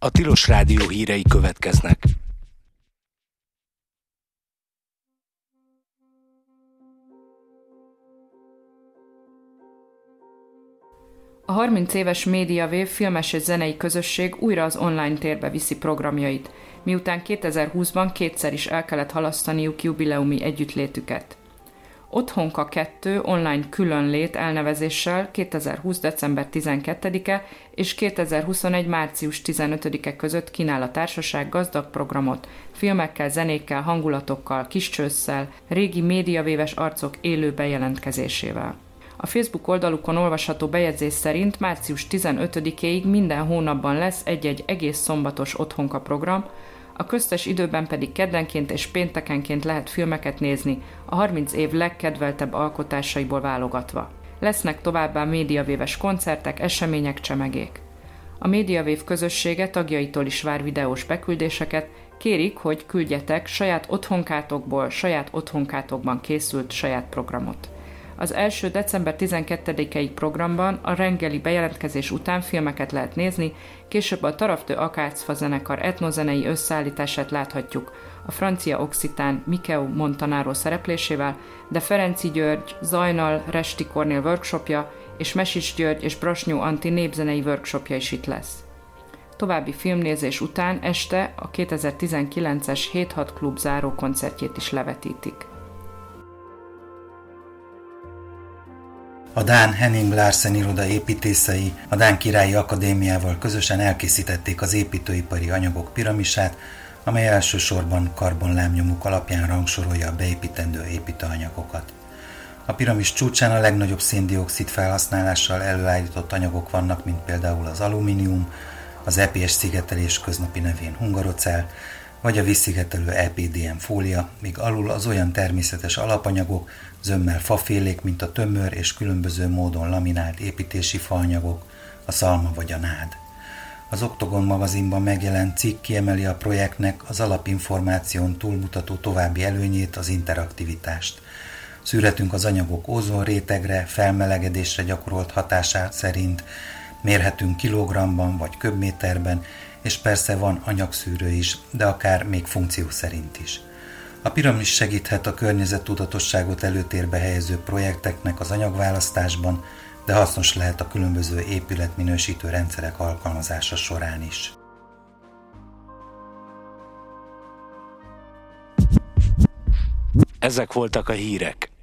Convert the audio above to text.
A Tilos Rádió hírei következnek. A 30 éves Mediawave filmes és zenei közösség újra az online térbe viszi programjait, miután 2020-ban kétszer is el kellett halasztaniuk jubileumi együttlétüket. Otthonka 2 online különlét elnevezéssel 2020. december 12-e és 2021. március 15-e között kínál a társaság gazdag programot, filmekkel, zenékkel, hangulatokkal, kis csősszel, régi Mediawave-es arcok élő bejelentkezésével. A Facebook oldalukon olvasható bejegyzés szerint március 15-éig minden hónapban lesz egy-egy egész szombatos otthonka program, a köztes időben pedig keddenként és péntekenként lehet filmeket nézni, a 30 év legkedveltebb alkotásaiból válogatva. Lesznek továbbá Mediawave-es koncertek, események, csemegék. A Mediawave közössége tagjaitól is vár videós beküldéseket, kérik, hogy küldjetek saját otthonkátokból, saját otthonkátokban készült saját programot. Az első december 12-i programban a reggeli bejelentkezés után filmeket lehet nézni, később a Taraftő Akácfa zenekar etnozenei összeállítását láthatjuk a francia occitán Mikeu Montanaro szereplésével, de Ferenci György, Zajnal, Resti Kornél workshopja és Mesics György és Brasnyó Antti népzenei workshopja is itt lesz. További filmnézés után este a 2019-es 7-6 klub záró koncertjét is levetítik. A dán Henning Larsen iroda építészei a Dán Királyi Akadémiával közösen elkészítették az építőipari anyagok piramisát, amely elsősorban karbonlábnyomuk alapján rangsorolja a beépítendő építőanyagokat. A piramis csúcsán a legnagyobb szén-dioxid felhasználással előállított anyagok vannak, mint például az alumínium, az EPS szigetelés köznapi nevén hungarocell, vagy a vízszigetelő EPDM fólia, míg alul az olyan természetes alapanyagok, zömmel fafélék, mint a tömör és különböző módon laminált építési faanyagok, a szalma vagy a nád. Az Oktogon magazinban megjelent cikk kiemeli a projektnek az alapinformáción túlmutató további előnyét, az interaktivitást. Szűrhetünk az anyagok ózonrétegre, felmelegedésre gyakorolt hatását szerint, mérhetünk kilogramban vagy köbméterben, és persze van anyagszűrő is, de akár még funkció szerint is. A piramis segíthet a környezettudatosságot előtérbe helyező projekteknek az anyagválasztásban, de hasznos lehet a különböző épületminősítő rendszerek alkalmazása során is. Ezek voltak a hírek.